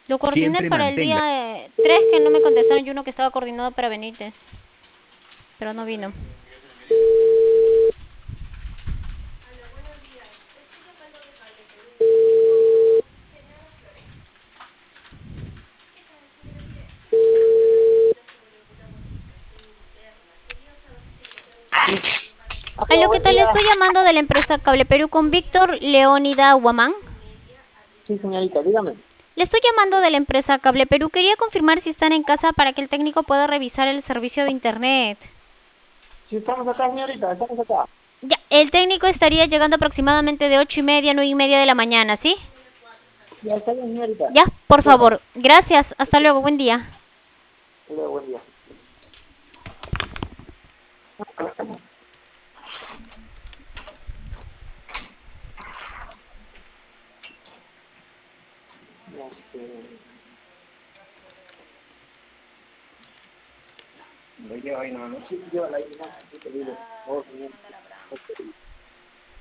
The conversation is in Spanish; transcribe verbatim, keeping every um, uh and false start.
Lo coordiné Siempre para el mantenga. día eh, tres que no me contestaron y uno que estaba coordinado para Benítez, pero no vino. Aló, Aló, ¿qué buen tal? día. Estoy llamando de la empresa Cable Perú con Víctor Leónida Huamán. Sí, señorita, dígame. Le estoy llamando de la empresa Cable Perú. Quería confirmar si están en casa para que el técnico pueda revisar el servicio de internet. Sí, estamos acá, señorita, estamos acá. Ya, el técnico estaría llegando aproximadamente de ocho y media, nueve y media de la mañana, ¿sí? Ya está bien, señorita. Ya, por Bueno, favor. Gracias. Hasta luego. Buen día. hola, buen día. Este, lo lleva ahí, no, no, sí, llévala ahí, no, sí, te digo.